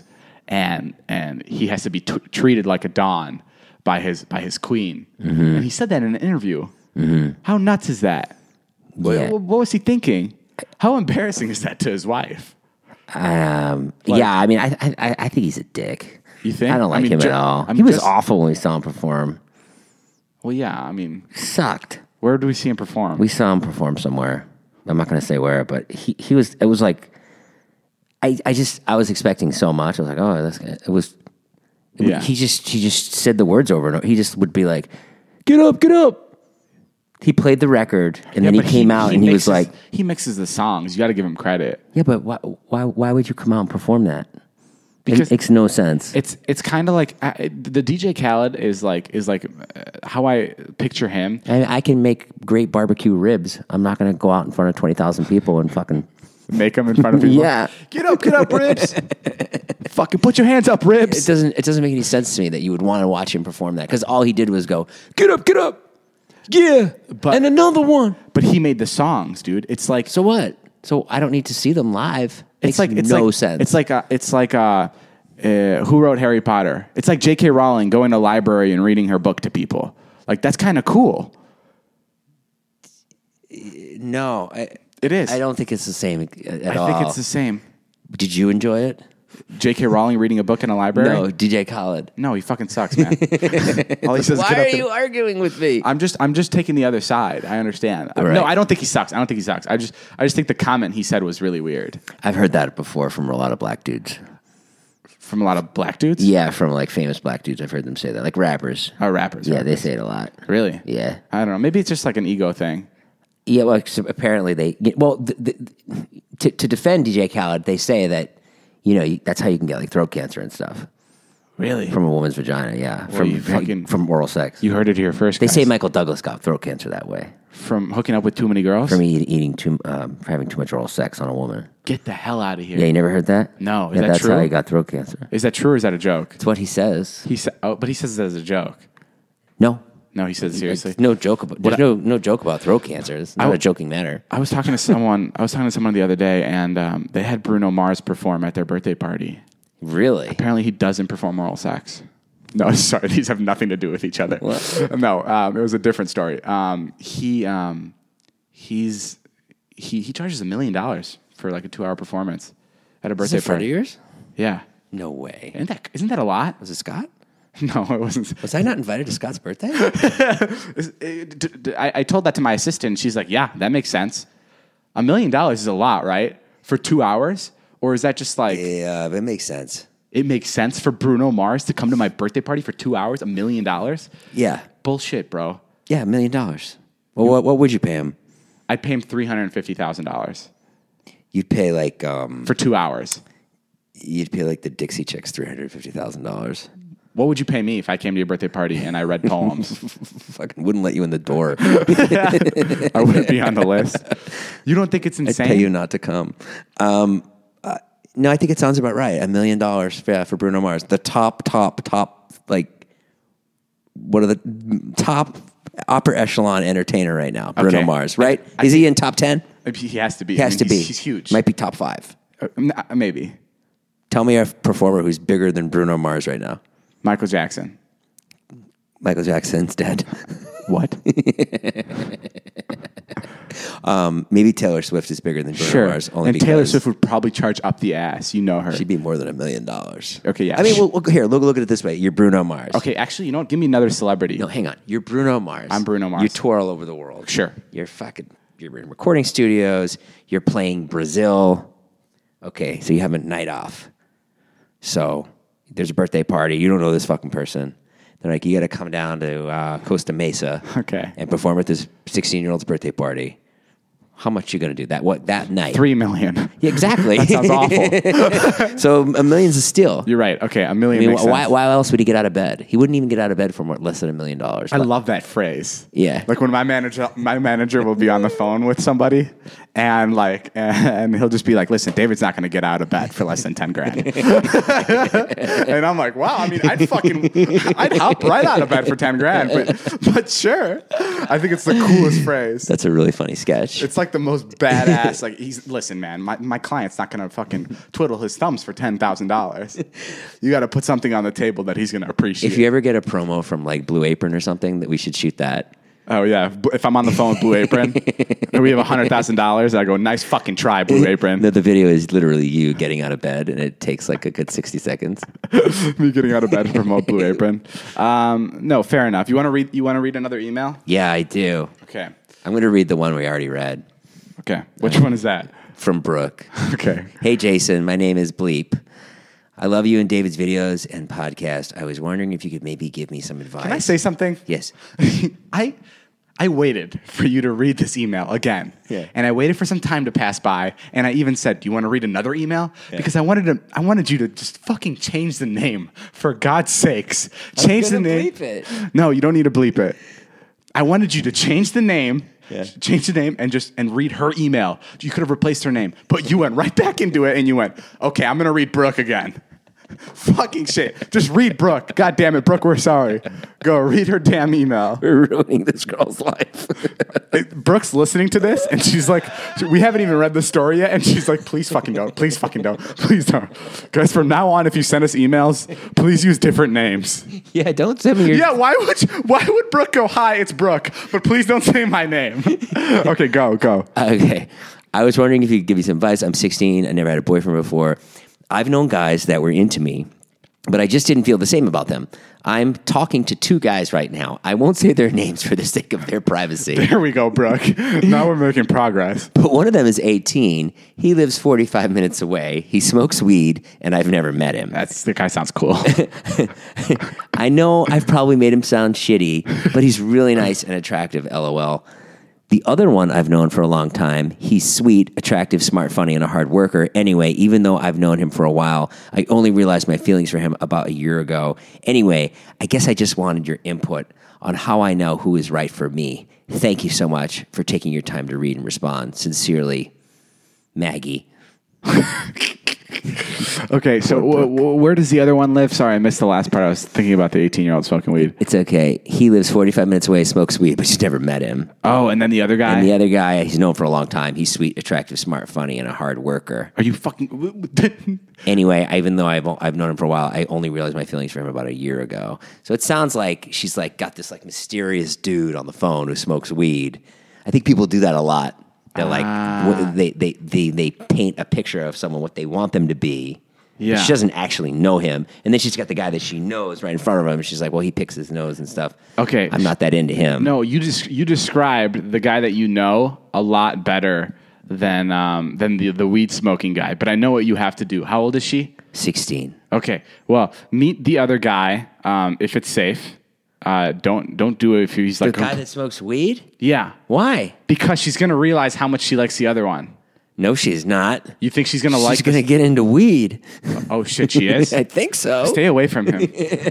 Speaker 1: and he has to be treated like a don by his queen. And he said that in an interview. How nuts is that?
Speaker 2: Yeah.
Speaker 1: What was he thinking? How embarrassing is that to his wife?
Speaker 2: Yeah, I mean, I think he's a dick.
Speaker 1: You think?
Speaker 2: I don't like him at all.
Speaker 1: I mean,
Speaker 2: He was awful when we saw him perform.
Speaker 1: Well, yeah. I mean,
Speaker 2: Sucked.
Speaker 1: where do we see him perform?
Speaker 2: We saw him perform somewhere. I'm not going to say where, but he was. It was like I was expecting so much. I was like, oh, that's good. It was.
Speaker 1: Yeah.
Speaker 2: He just said the words over and over. He just would be like, "Get up, get up." He played the record, and then he
Speaker 1: but
Speaker 2: came out and he was like,
Speaker 1: he mixes the songs. You got to give him credit.
Speaker 2: "Yeah, but why would you come out and perform that?
Speaker 1: Because
Speaker 2: it makes no sense."
Speaker 1: It's kind of like the DJ Khaled is like how I picture him.
Speaker 2: I can make great barbecue ribs. I'm not going to go out in front of 20,000 people and fucking
Speaker 1: Make him in front of people.
Speaker 2: Yeah.
Speaker 1: Get up, ribs. Fucking put your hands up, ribs.
Speaker 2: It doesn't make any sense to me that you would want to watch him perform that, because all he did was go, get up. Yeah. And another one.
Speaker 1: But he made the songs, dude. It's like,
Speaker 2: So what? So I don't need to see them live.
Speaker 1: it's
Speaker 2: Makes
Speaker 1: like
Speaker 2: no sense.
Speaker 1: It's like who wrote Harry Potter? It's like J.K. Rowling going to a library and reading her book to people. Like, that's kind of cool.
Speaker 2: No,
Speaker 1: It is.
Speaker 2: I don't think it's the same at all.
Speaker 1: I think it's the same.
Speaker 2: Did you enjoy it?
Speaker 1: J.K. Rowling reading a book in a library?
Speaker 2: No, DJ Khaled.
Speaker 1: No, he fucking sucks, man. All he says is,
Speaker 2: Why
Speaker 1: "Get
Speaker 2: are
Speaker 1: up
Speaker 2: you arguing with me?
Speaker 1: I'm just taking the other side. I understand.
Speaker 2: Right.
Speaker 1: No, I don't think he sucks. I just think the comment he said was really weird.
Speaker 2: I've heard that before from a lot of black dudes.
Speaker 1: From a lot of black dudes?
Speaker 2: Yeah, from like famous black dudes. I've heard them say that. Like rappers.
Speaker 1: Oh, rappers.
Speaker 2: Yeah,
Speaker 1: rappers.
Speaker 2: they say it a lot.
Speaker 1: Really?
Speaker 2: Yeah.
Speaker 1: I don't know. Maybe it's just like an ego thing.
Speaker 2: Yeah, well, so apparently to defend DJ Khaled, they say that, that's how you can get like throat cancer and stuff.
Speaker 1: Really?
Speaker 2: From a woman's vagina, yeah. From oral sex.
Speaker 1: You heard it here first,
Speaker 2: They
Speaker 1: guys.
Speaker 2: say Michael Douglas got throat cancer that way.
Speaker 1: From hooking up with too many girls?
Speaker 2: From for having too much oral sex on a woman.
Speaker 1: Get the hell out of here.
Speaker 2: Yeah, you never heard that?
Speaker 1: No, is
Speaker 2: Yeah,
Speaker 1: that
Speaker 2: that's
Speaker 1: true?
Speaker 2: how he got throat cancer.
Speaker 1: Is that true or is that a joke?
Speaker 2: That's what he says.
Speaker 1: But he says it as a joke.
Speaker 2: No.
Speaker 1: No, he says it seriously.
Speaker 2: No joke about there's no joke about throat cancer. It's not a joking matter.
Speaker 1: I was talking to someone the other day, and they had Bruno Mars perform at their birthday party.
Speaker 2: Really?
Speaker 1: Apparently, he doesn't perform oral sex. No, sorry, these have nothing to do with each other.
Speaker 2: What?
Speaker 1: No, it was a different story. He charges $1 million for like a 2-hour performance at a birthday
Speaker 2: Is it a friend of
Speaker 1: party.
Speaker 2: yours?
Speaker 1: Yeah,
Speaker 2: No way.
Speaker 1: isn't that a lot?
Speaker 2: Was it Scott?
Speaker 1: No, it wasn't.
Speaker 2: Was I not invited to Scott's birthday?
Speaker 1: I told that to my assistant. She's like, "Yeah, that makes sense. $1 million is a lot, right? For 2 hours, or is that just like
Speaker 2: Yeah, that makes sense.
Speaker 1: it makes sense for Bruno Mars to come to my birthday party for 2 hours? $1 million?
Speaker 2: Yeah.
Speaker 1: Bullshit, bro.
Speaker 2: Yeah, $1 million. Well, what would you pay him?
Speaker 1: I'd pay him $350,000
Speaker 2: You'd pay like
Speaker 1: for 2 hours.
Speaker 2: you'd pay like the Dixie Chicks $350,000.
Speaker 1: What would you pay me if I came to your birthday party and I read poems?
Speaker 2: Fucking wouldn't let you in the door.
Speaker 1: I wouldn't be on the list. You don't think it's
Speaker 2: I'd
Speaker 1: insane?
Speaker 2: pay you not to come. No, I think it sounds about right. $1 million for Bruno Mars. The top, like, what are the top upper echelon entertainer right now? Bruno
Speaker 1: Okay.
Speaker 2: Mars, right? Is he in top 10?
Speaker 1: He has to be.
Speaker 2: He has to be.
Speaker 1: He's huge.
Speaker 2: Might be top 5.
Speaker 1: Maybe.
Speaker 2: Tell me a performer who's bigger than Bruno Mars right now.
Speaker 1: Michael Jackson.
Speaker 2: Michael Jackson's dead.
Speaker 1: What?
Speaker 2: Maybe Taylor Swift is bigger than Bruno Mars. Only
Speaker 1: And
Speaker 2: because
Speaker 1: Taylor Swift would probably charge up the ass. You know her.
Speaker 2: she'd be more than $1 million.
Speaker 1: Okay, yeah.
Speaker 2: I mean, here, look at it this way. You're Bruno Mars.
Speaker 1: Okay, actually, you know what? Give me another celebrity.
Speaker 2: No, hang on. You're Bruno Mars.
Speaker 1: I'm Bruno Mars.
Speaker 2: You tour all over the world.
Speaker 1: Sure.
Speaker 2: You're in recording studios. You're playing Brazil. Okay, so you have a night off. So there's a birthday party. You don't know this fucking person. They're like, you got to come down to Costa Mesa.
Speaker 1: Okay.
Speaker 2: And perform at this 16-year-old's birthday party. How much you going to do that night?
Speaker 1: $3 million.
Speaker 2: Yeah, exactly.
Speaker 1: That sounds awful.
Speaker 2: So $1 million's a steal.
Speaker 1: You're right. Okay, $1 million
Speaker 2: I mean,
Speaker 1: makes sense.
Speaker 2: why else would he get out of bed? He wouldn't even get out of bed for less than $1 million.
Speaker 1: I love that phrase.
Speaker 2: Yeah.
Speaker 1: Like when my manager will be on the phone with somebody and he'll just be like, "Listen, David's not going to get out of bed for less than 10 grand." And I'm like, "Wow, I mean, I'd hop right out of bed for 10 grand, but sure." I think it's the coolest phrase.
Speaker 2: That's a really funny sketch.
Speaker 1: It's like like the most badass. Like listen, man, my client's not gonna fucking twiddle his thumbs for $10,000. You got to put something on the table that he's gonna appreciate.
Speaker 2: If you ever get a promo from like Blue Apron or something, that we should shoot that.
Speaker 1: Oh yeah, if I'm on the phone with Blue Apron and we have $100,000, I go, nice fucking try, Blue Apron.
Speaker 2: No, the video is literally you getting out of bed, and it takes like a good 60 seconds.
Speaker 1: Me getting out of bed to promote Blue Apron. No, fair enough. You want to read? You want to read another email?
Speaker 2: Yeah, I do.
Speaker 1: Okay.
Speaker 2: I'm going to read the one we already read.
Speaker 1: Okay. Which one is that?
Speaker 2: From Brooke.
Speaker 1: Okay.
Speaker 2: Hey, Jason. My name is Bleep. I love you and David's videos and podcast. I was wondering if you could maybe give me some advice.
Speaker 1: Can I say something?
Speaker 2: Yes.
Speaker 1: I waited for you to read this email again.
Speaker 2: Yeah.
Speaker 1: And I waited for some time to pass by, and I even said, do you want to read another email? Yeah. Because I wanted you to just fucking change the name. For God's sakes. Change the name.
Speaker 2: Bleep it.
Speaker 1: No, you don't need to bleep it. I wanted you to change the name.
Speaker 2: Yeah.
Speaker 1: Change the name and read her email. You could have replaced her name, but you went right back into it and you went, okay, I'm going to read Brooke again. Fucking shit. Just read Brooke. God damn it, Brooke, we're sorry. Go read her damn email.
Speaker 2: We're ruining this girl's life.
Speaker 1: Brooke's listening to this and she's like, we haven't even read the story yet. And she's like, please fucking don't. Please fucking don't. Please don't. Guys, from now on, if you send us emails, please use different names.
Speaker 2: Yeah, don't send me your...
Speaker 1: Yeah, why would Brooke go, hi, it's Brooke, but please don't say my name. Okay, go.
Speaker 2: Okay. I was wondering if you could give me some advice. I'm 16. I never had a boyfriend before. I've known guys that were into me, but I just didn't feel the same about them. I'm talking to 2 guys right now. I won't say their names for the sake of their privacy.
Speaker 1: There we go, Brooke. Now we're making progress.
Speaker 2: But one of them is 18. He lives 45 minutes away. He smokes weed, and I've never met him.
Speaker 1: The guy sounds cool.
Speaker 2: I know I've probably made him sound shitty, but he's really nice and attractive, LOL. The other one I've known for a long time, he's sweet, attractive, smart, funny, and a hard worker. Anyway, even though I've known him for a while, I only realized my feelings for him about a year ago. Anyway, I guess I just wanted your input on how I know who is right for me. Thank you so much for taking your time to read and respond. Sincerely, Maggie.
Speaker 1: Okay, so where does the other one live? Sorry, I missed the last part. I was thinking about the 18-year-old smoking weed.
Speaker 2: It's okay. He lives 45 minutes away, smokes weed, but she's never met him.
Speaker 1: Oh, and then the other guy?
Speaker 2: And the other guy, he's known for a long time. He's sweet, attractive, smart, funny, and a hard worker.
Speaker 1: Are you fucking...
Speaker 2: Anyway, even though I've known him for a while, I only realized my feelings for him about a year ago. So it sounds like she's like got this like mysterious dude on the phone who smokes weed. I think people do that a lot. They're like they paint a picture of someone what they want them to be.
Speaker 1: Yeah.
Speaker 2: She doesn't actually know him. And then she's got the guy that she knows right in front of him. And she's like, well, he picks his nose and stuff.
Speaker 1: Okay.
Speaker 2: I'm not that into him.
Speaker 1: No, you described the guy that you know a lot better than the weed smoking guy. But I know what you have to do. How old is she?
Speaker 2: 16.
Speaker 1: Okay. Well, meet the other guy if it's safe. Don't do it if he's like
Speaker 2: the guy that smokes weed?
Speaker 1: Yeah.
Speaker 2: Why?
Speaker 1: Because she's gonna realize how much she likes the other one.
Speaker 2: No, she's not.
Speaker 1: You think she's gonna like?
Speaker 2: She's gonna get into weed.
Speaker 1: Oh shit, she is.
Speaker 2: I think so.
Speaker 1: Stay away from him.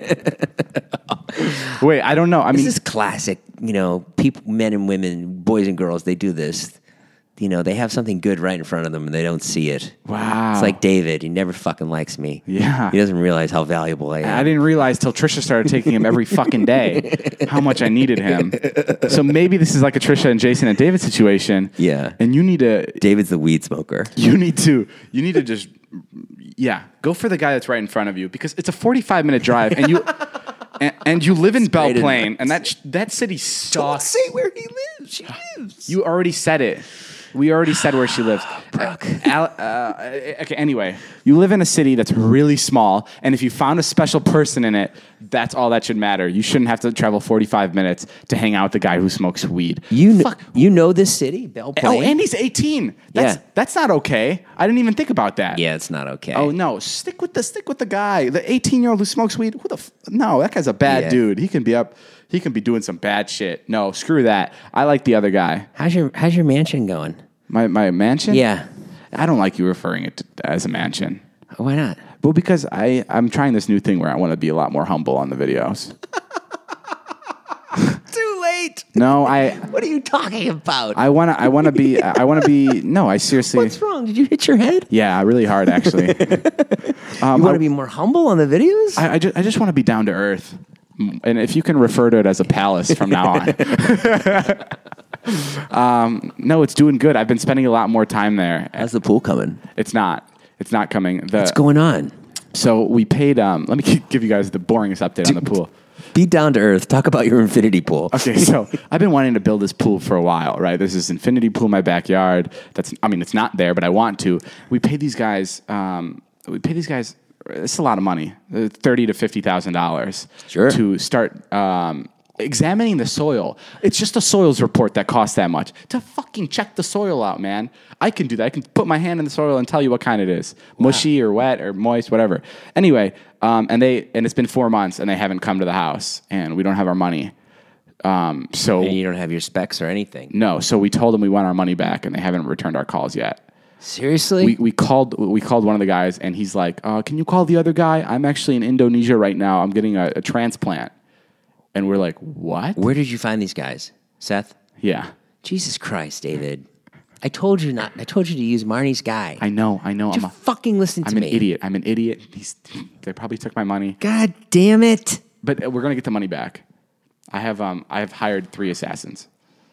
Speaker 1: Wait, I don't know. I mean,
Speaker 2: this is classic. You know, people, men and women, boys and girls, they do this. You know, they have something good right in front of them and they don't see it.
Speaker 1: Wow.
Speaker 2: It's like David. He never fucking likes me.
Speaker 1: Yeah.
Speaker 2: He doesn't realize how valuable I am.
Speaker 1: I didn't realize till Trisha started taking him every fucking day how much I needed him. So maybe this is like a Trisha and Jason and David situation.
Speaker 2: Yeah.
Speaker 1: And you need to...
Speaker 2: David's the weed smoker.
Speaker 1: You need to just... Yeah. Go for the guy that's right in front of you because it's a 45-minute drive and you... And you live in Belle Plaine, and that city sucks.
Speaker 2: Don't say where he lives. She lives.
Speaker 1: You already said it. We already said where she lives.
Speaker 2: Brooke.
Speaker 1: Okay, anyway. You live in a city that's really small, and if you found a special person in it, that's all that should matter. You shouldn't have to travel 45 minutes to hang out with the guy who smokes weed.
Speaker 2: You know this city, Belle Plaine?
Speaker 1: Oh, and he's 18. That's not okay. I didn't even think about that.
Speaker 2: Yeah, it's not okay.
Speaker 1: Oh, no. Stick with the guy. The 18-year-old who smokes weed. No, that guy's a bad dude. He can be doing some bad shit. No, screw that. I like the other guy.
Speaker 2: How's your mansion going?
Speaker 1: My mansion?
Speaker 2: Yeah.
Speaker 1: I don't like you referring it as a mansion.
Speaker 2: Why not?
Speaker 1: Well, because I'm trying this new thing where I want to be a lot more humble on the videos.
Speaker 2: Too late.
Speaker 1: No,
Speaker 2: What are you talking about?
Speaker 1: I want to be. No, I seriously.
Speaker 2: What's wrong? Did you hit your head?
Speaker 1: Yeah, really hard actually.
Speaker 2: You want to be more humble on the videos?
Speaker 1: I just want to be down to earth. And if you can refer to it as a palace from now on. No, it's doing good. I've been spending a lot more time there.
Speaker 2: How's the pool coming?
Speaker 1: It's not coming.
Speaker 2: What's going on?
Speaker 1: So we paid. Let me give you guys the boringest update on the pool.
Speaker 2: Be down to earth. Talk about your infinity pool.
Speaker 1: Okay, so I've been wanting to build this pool for a while, right? There's this infinity pool in my backyard. It's not there, but I want to. We paid these guys. It's a lot of money, $30,000 to $50,000,
Speaker 2: Sure.
Speaker 1: to start examining the soil. It's just a soils report that costs that much to fucking check the soil out, man. I can do that. I can put my hand in the soil and tell you what kind it is, mushy or wet or moist, whatever. Anyway, and it's been 4 months and they haven't come to the house and we don't have our money. So
Speaker 2: And you don't have your specs or anything.
Speaker 1: no, so we told them we want our money back and they haven't returned our calls yet.
Speaker 2: Seriously?
Speaker 1: We called one of the guys and he's like, can you call the other guy? I'm actually in Indonesia right now. I'm getting a transplant. And we're like, what?
Speaker 2: Where did you find these guys, Seth?
Speaker 1: Yeah.
Speaker 2: Jesus Christ, David. I told you to use Marnie's guy.
Speaker 1: I know.
Speaker 2: Just fucking listen to
Speaker 1: I'm
Speaker 2: me.
Speaker 1: I'm an idiot. They probably took my money.
Speaker 2: God damn it.
Speaker 1: But we're going to get the money back. I have hired 3 assassins.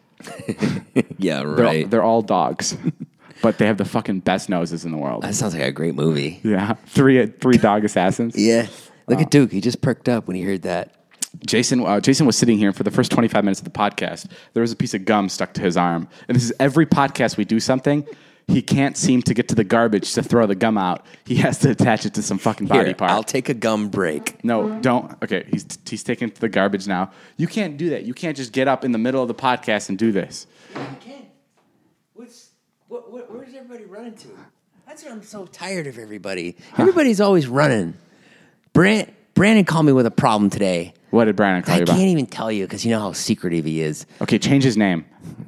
Speaker 2: Yeah, right.
Speaker 1: They're all dogs. But they have the fucking best noses in the world.
Speaker 2: That sounds like a great movie.
Speaker 1: Yeah. 3 dog assassins.
Speaker 2: Yeah. Look at Duke. He just perked up when he heard that.
Speaker 1: Jason was sitting here for the first 25 minutes of the podcast. There was a piece of gum stuck to his arm. And this is every podcast we do something. He can't seem to get to the garbage to throw the gum out. He has to attach it to some fucking body part.
Speaker 2: I'll take a gum break.
Speaker 1: No, don't. Okay, he's taking it to the garbage now. You can't do that. You can't just get up in the middle of the podcast and do this.
Speaker 2: You can. Where's everybody running to? That's what I'm so tired of everybody. Everybody's always running. Brandon called me with a problem today.
Speaker 1: What did Brandon call you about?
Speaker 2: I can't even tell you because you know how secretive he is.
Speaker 1: Okay, change his name.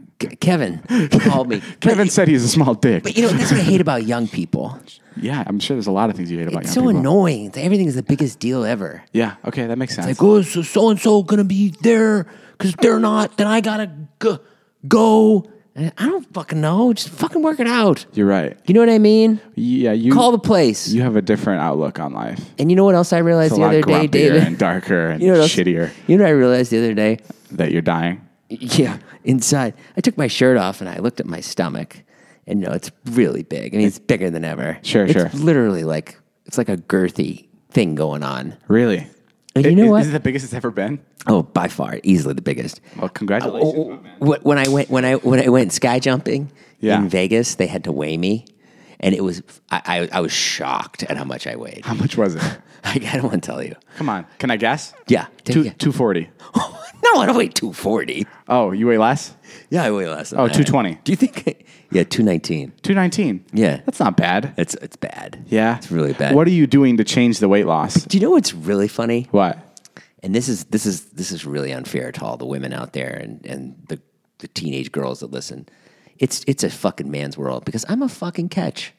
Speaker 2: Kevin called me.
Speaker 1: Kevin said he's a small dick.
Speaker 2: But you know, that's what I hate about young people.
Speaker 1: Yeah, I'm sure there's a lot of things you hate about
Speaker 2: It's
Speaker 1: young
Speaker 2: so
Speaker 1: people.
Speaker 2: annoying. Everything is the biggest deal ever.
Speaker 1: Yeah, okay, that makes sense.
Speaker 2: Like, oh, so-and-so going to be there because they're not. Then I got to go. And I don't fucking know. Just fucking work it out.
Speaker 1: You're right.
Speaker 2: You know what I mean?
Speaker 1: Yeah,
Speaker 2: Call the place.
Speaker 1: You have a different outlook on life.
Speaker 2: And you know what else I realized
Speaker 1: It's a
Speaker 2: the
Speaker 1: lot
Speaker 2: other day,
Speaker 1: grumpier
Speaker 2: David?
Speaker 1: and darker and
Speaker 2: You know what else-
Speaker 1: shittier.
Speaker 2: You know what I realized the other day?
Speaker 1: That you're dying.
Speaker 2: Yeah, inside. I took my shirt off and I looked at my stomach. And it's really big. I mean, it's bigger than ever.
Speaker 1: Sure.
Speaker 2: It's literally it's like a girthy thing going on.
Speaker 1: Really?
Speaker 2: And you know what?
Speaker 1: Is it the biggest it's ever been?
Speaker 2: Oh, by far, easily the biggest.
Speaker 1: Well, congratulations.
Speaker 2: When I went sky jumping
Speaker 1: Yeah.
Speaker 2: in Vegas, they had to weigh me, and it was I was shocked at how much I weighed.
Speaker 1: How much was it?
Speaker 2: I don't want to tell you.
Speaker 1: Come on. Can I guess?
Speaker 2: Yeah,
Speaker 1: 240.
Speaker 2: No, I don't weigh 240.
Speaker 1: Oh, you weigh less?
Speaker 2: Yeah, I weigh less. Than
Speaker 1: Oh,
Speaker 2: that.
Speaker 1: 220.
Speaker 2: Do you think? Yeah, 219.
Speaker 1: 219.
Speaker 2: Yeah,
Speaker 1: That's not bad.
Speaker 2: it's bad.
Speaker 1: Yeah.
Speaker 2: it's really bad.
Speaker 1: What are you doing to change the weight loss?
Speaker 2: Do you know what's really funny?
Speaker 1: What?
Speaker 2: And this is really unfair to all the women out there and the teenage girls that listen. It's a fucking man's world because I'm a fucking catch.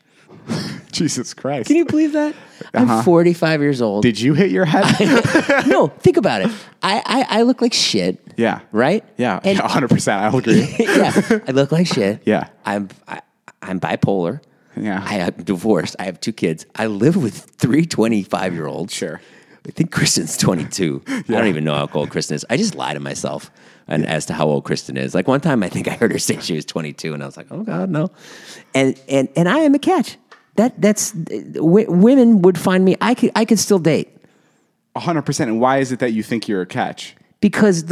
Speaker 1: Jesus Christ.
Speaker 2: Can you believe that? I'm 45 years old.
Speaker 1: Did you hit your head?
Speaker 2: No, think about it. I look like shit.
Speaker 1: Yeah.
Speaker 2: Right?
Speaker 1: Yeah.
Speaker 2: And
Speaker 1: 100%. I'll agree.
Speaker 2: yeah, I look like shit.
Speaker 1: Yeah.
Speaker 2: I'm bipolar.
Speaker 1: Yeah.
Speaker 2: I am divorced. I have 2 kids. I live with 3 25-year-olds.
Speaker 1: Sure.
Speaker 2: I think Kristen's 22. I don't even know how old Kristen is. I just lie to myself as to how old Kristen is. Like one time I think I heard her say she was 22 and I was like, oh God, no. And I am a catch. That's women would find me. I could still date.
Speaker 1: 100%. And why is it that you think you're a catch?
Speaker 2: Because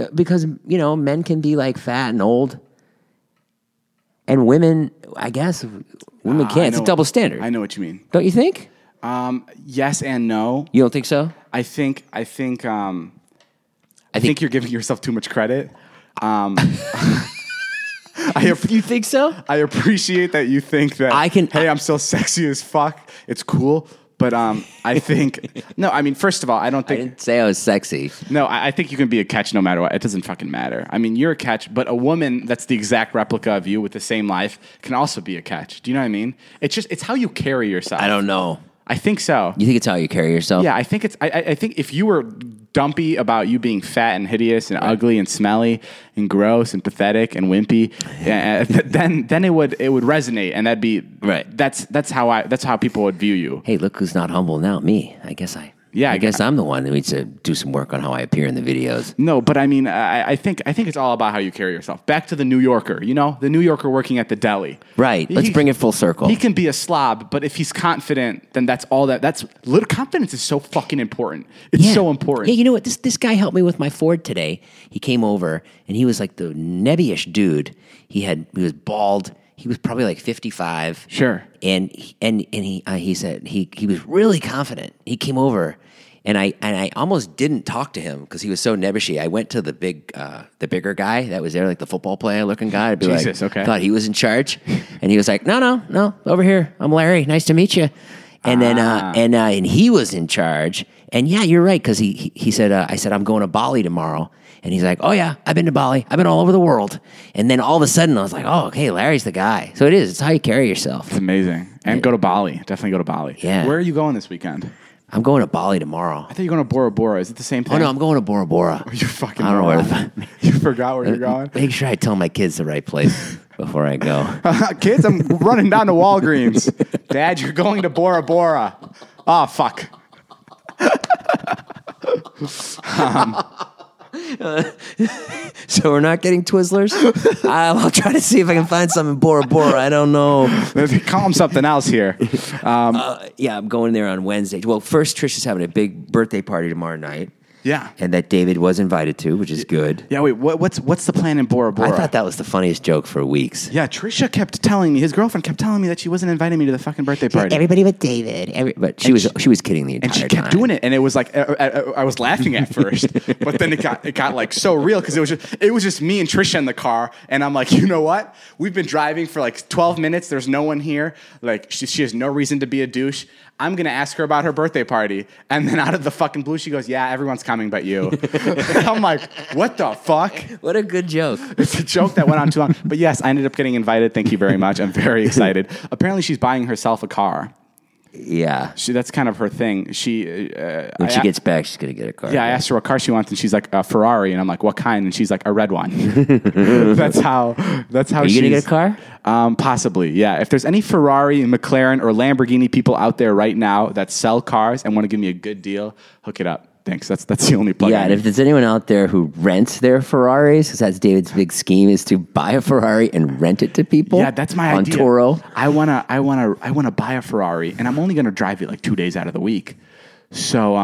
Speaker 2: men can be like fat and old. And women, I guess, women can't. It's a double standard.
Speaker 1: I know what you mean.
Speaker 2: Don't you think?
Speaker 1: Yes and no.
Speaker 2: You don't think so?
Speaker 1: I think you're giving yourself too much credit.
Speaker 2: You think so?
Speaker 1: I appreciate that you think that. Hey, I'm still sexy as fuck. It's cool, but I think no. I mean, first of all, I don't
Speaker 2: I
Speaker 1: think.
Speaker 2: didn't say I was sexy.
Speaker 1: No, I think you can be a catch no matter what. It doesn't fucking matter. I mean, you're a catch, but a woman that's the exact replica of you with the same life can also be a catch. Do you know what I mean? It's how you carry yourself.
Speaker 2: I don't know.
Speaker 1: I think so.
Speaker 2: You think it's how you carry yourself?
Speaker 1: Yeah, I think it's. I think if you were dumpy about you being fat and hideous and ugly and smelly and gross and pathetic and wimpy, then it would resonate, and that'd be
Speaker 2: right.
Speaker 1: That's how people would view you.
Speaker 2: Hey, look who's not humble now. Me. I guess I
Speaker 1: Yeah,
Speaker 2: I guess I'm the one who needs to do some work on how I appear in the videos.
Speaker 1: No, but I mean, I think it's all about how you carry yourself. Back to the New Yorker, the New Yorker working at the deli.
Speaker 2: Right. Let's bring it full circle.
Speaker 1: He can be a slob, but if he's confident, then that's all that. Confidence is so fucking important. It's so important.
Speaker 2: Yeah, you know what? This guy helped me with my Ford today. He came over and he was like the nebbyish dude. He was bald. He was probably like 55.
Speaker 1: Sure.
Speaker 2: And he said he was really confident. He came over, and I almost didn't talk to him because he was so nebbishy. I went to the bigger guy that was there, like the football player looking guy. I'd be
Speaker 1: Jesus,
Speaker 2: like,
Speaker 1: okay.
Speaker 2: Thought he was in charge, and he was like, no, over here. I'm Larry. Nice to meet you. And then and he was in charge. And yeah, you're right because he said I said I'm going to Bali tomorrow. And he's like, oh, yeah, I've been to Bali. I've been all over the world. And then all of a sudden, I was like, oh, okay, Larry's the guy. So it is. It's how you carry yourself.
Speaker 1: It's amazing. And go to Bali. Definitely go to Bali.
Speaker 2: Yeah.
Speaker 1: Where are you going this weekend?
Speaker 2: I'm going to Bali tomorrow.
Speaker 1: I thought you were going to Bora Bora. Is it the same thing?
Speaker 2: Oh, no, I'm going to Bora Bora.
Speaker 1: You fucking
Speaker 2: I don't know
Speaker 1: moron.
Speaker 2: where
Speaker 1: You forgot where you're going?
Speaker 2: Make sure I tell my kids the right place before I go.
Speaker 1: Kids, I'm running down to Walgreens. Dad, you're going to Bora Bora. Oh, fuck.
Speaker 2: So we're not getting Twizzlers? I'll try to see if I can find some in Bora Bora. I don't know.
Speaker 1: They call them something else here.
Speaker 2: Yeah, I'm going there on Wednesday. Well, first, Trish is having a big birthday party tomorrow night.
Speaker 1: Yeah.
Speaker 2: And that David was invited to, which is good.
Speaker 1: Yeah, wait, what's the plan in Bora Bora?
Speaker 2: I thought that was the funniest joke for weeks.
Speaker 1: Yeah, Trisha kept telling me, his girlfriend kept telling me that she wasn't inviting me to the fucking birthday party.
Speaker 2: Everybody but David. But she was kidding the entire
Speaker 1: And she
Speaker 2: time.
Speaker 1: kept doing it, and it was like I was laughing at first, but then it got like so real because it was just me and Trisha in the car, and I'm like, you know what? We've been driving for like 12 minutes. There's no one here. Like she has no reason to be a douche. I'm gonna ask her about her birthday party, and then out of the fucking blue, she goes, "Yeah, everyone's coming but you." I'm like, "What the fuck?"
Speaker 2: What a good joke.
Speaker 1: It's a joke that went on too long. But yes, I ended up getting invited. Thank you very much. I'm very excited. Apparently, she's buying herself a car.
Speaker 2: Yeah.
Speaker 1: That's kind of her thing.
Speaker 2: When she gets back, she's going to get a car.
Speaker 1: Yeah, I asked her what car she wants, and she's like, a Ferrari. And I'm like, what kind? And she's like, a red one. That's how
Speaker 2: Are you going to get a car?
Speaker 1: Possibly, yeah. If there's any Ferrari, McLaren, or Lamborghini people out there right now that sell cars and want to give me a good deal, hook it up. Thanks. That's the only plug.
Speaker 2: Yeah, and if there's anyone out there who rents their Ferraris, because that's David's big scheme, is to buy a Ferrari and rent it to people.
Speaker 1: Yeah, that's my
Speaker 2: on
Speaker 1: idea.
Speaker 2: Turo.
Speaker 1: I wanna buy a Ferrari, and I'm only gonna drive it like 2 days out of the week. So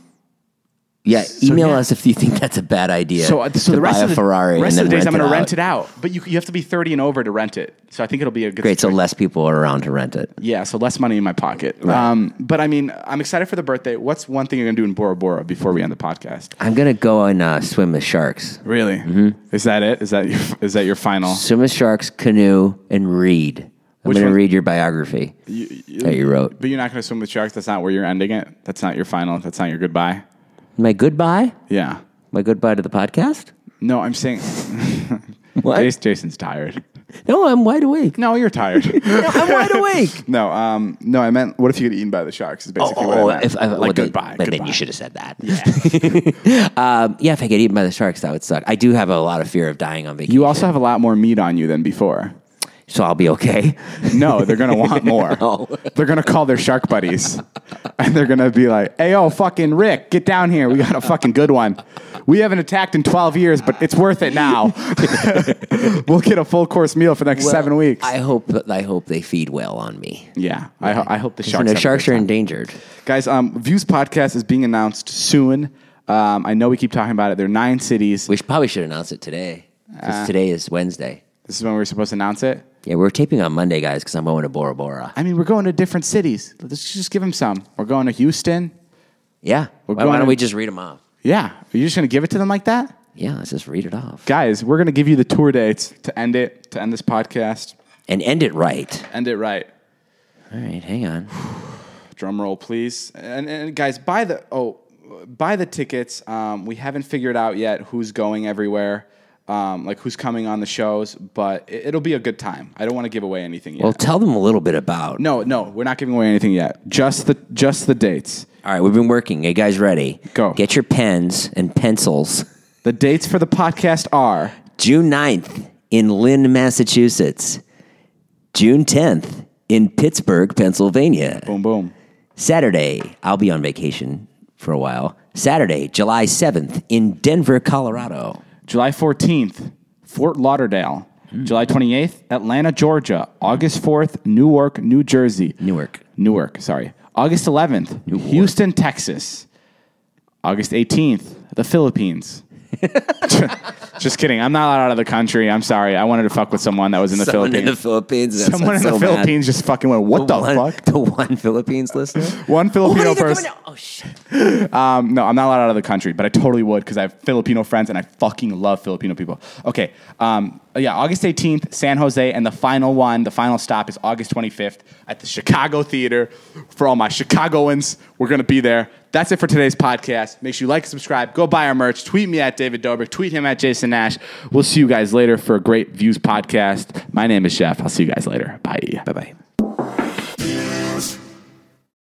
Speaker 2: Yeah, email us if you think that's a bad idea.
Speaker 1: So the rest
Speaker 2: buy
Speaker 1: of
Speaker 2: a Ferrari
Speaker 1: rest
Speaker 2: and
Speaker 1: of
Speaker 2: then
Speaker 1: the days I'm going to rent
Speaker 2: out.
Speaker 1: it out. But you have to be 30 and over to rent it. So I think it'll be a good
Speaker 2: Great, so
Speaker 1: situation.
Speaker 2: less people are around to rent it.
Speaker 1: Yeah, so less money in my pocket.
Speaker 2: Right.
Speaker 1: But I mean, I'm excited for the birthday. What's one thing you're going to do in Bora Bora before we end the podcast?
Speaker 2: I'm going to go and swim with sharks.
Speaker 1: Really? Mm-hmm. Is that it? Is that your final?
Speaker 2: Swim with sharks, canoe, and read. I'm
Speaker 1: Which
Speaker 2: going to
Speaker 1: one?
Speaker 2: read your biography that you wrote.
Speaker 1: But you're not going to swim with sharks? That's not where you're ending it? That's not your final? That's not your goodbye?
Speaker 2: My goodbye?
Speaker 1: Yeah.
Speaker 2: My goodbye to the podcast?
Speaker 1: No, I'm saying...
Speaker 2: What?
Speaker 1: Jason's tired.
Speaker 2: No, I'm wide awake.
Speaker 1: No, you're tired.
Speaker 2: No, I'm wide awake.
Speaker 1: No, I meant, what if you get eaten by the sharks? Is basically what I meant. Like, goodbye.
Speaker 2: But
Speaker 1: goodbye.
Speaker 2: then you should have said that.
Speaker 1: Yeah.
Speaker 2: Yeah, if I get eaten by the sharks, that would suck. I do have a lot of fear of dying on vacation.
Speaker 1: You also have a lot more meat on you than before.
Speaker 2: So I'll be okay.
Speaker 1: No, they're going to want more.
Speaker 2: No.
Speaker 1: They're going to call their shark buddies. And they're going to be like, hey, yo, fucking Rick, get down here. We got a fucking good one. We haven't attacked in 12 years, but it's worth it now. We'll get a full course meal for the next 7 weeks.
Speaker 2: I hope they feed well on me.
Speaker 1: Yeah, I hope the sharks
Speaker 2: No,
Speaker 1: have a
Speaker 2: sharks
Speaker 1: good
Speaker 2: are
Speaker 1: time.
Speaker 2: endangered.
Speaker 1: Guys, Views Podcast is being announced soon. I know we keep talking about it. There are 9 cities.
Speaker 2: We probably should announce it today. Because today is Wednesday.
Speaker 1: This is when we were supposed to announce it.
Speaker 2: Yeah, we're taping on Monday, guys, because I'm going to Bora Bora.
Speaker 1: I mean, we're going to different cities. Let's just give them some. We're going to Houston.
Speaker 2: Yeah. Why
Speaker 1: going
Speaker 2: don't
Speaker 1: to-
Speaker 2: we just read them off?
Speaker 1: Yeah. Are you just going to give it to them like that?
Speaker 2: Yeah, let's just read it off.
Speaker 1: Guys, we're going to give you the tour dates to end this podcast.
Speaker 2: And end it right.
Speaker 1: End it right.
Speaker 2: All right, hang on.
Speaker 1: Drum roll, please. And guys, buy the tickets. We haven't figured out yet who's going everywhere, like who's coming on the shows, but it'll be a good time. I don't want to give away anything yet.
Speaker 2: Well, tell them a little bit about.
Speaker 1: No, we're not giving away anything yet. Just the dates.
Speaker 2: All right, we've been working. You guys ready?
Speaker 1: Go.
Speaker 2: Get your pens and pencils.
Speaker 1: The dates for the podcast are
Speaker 2: June 9th in Lynn, Massachusetts. June 10th in Pittsburgh, Pennsylvania.
Speaker 1: boom, boom.
Speaker 2: Saturday, I'll be on vacation for a while. Saturday, July 7th in Denver, Colorado.
Speaker 1: July 14th, Fort Lauderdale. July 28th, Atlanta, Georgia. August 4th, Newark, New Jersey. Newark, sorry. August 11th, Houston, Texas. August 18th, the Philippines. Just kidding. I'm not allowed out of the country. I'm sorry. I wanted to fuck with someone that was in the Philippines.
Speaker 2: In the Philippines.
Speaker 1: Someone in the Philippines just fucking went, what the fuck?
Speaker 2: The one Philippines listener?
Speaker 1: One Filipino person.
Speaker 2: Oh, shit.
Speaker 1: No, I'm not allowed out of the country, but I totally would because I have Filipino friends and I fucking love Filipino people. Okay. August 18th, San Jose, and the final stop is August 25th at the Chicago Theater. For all my Chicagoans, we're going to be there. That's it for today's podcast. Make sure you like and subscribe. Go buy our merch. Tweet me at David Dobrik. Tweet him at Jason Nash. We'll see you guys later for a great Views podcast. My name is Jeff. I'll see you guys later. Bye.
Speaker 2: Bye-bye.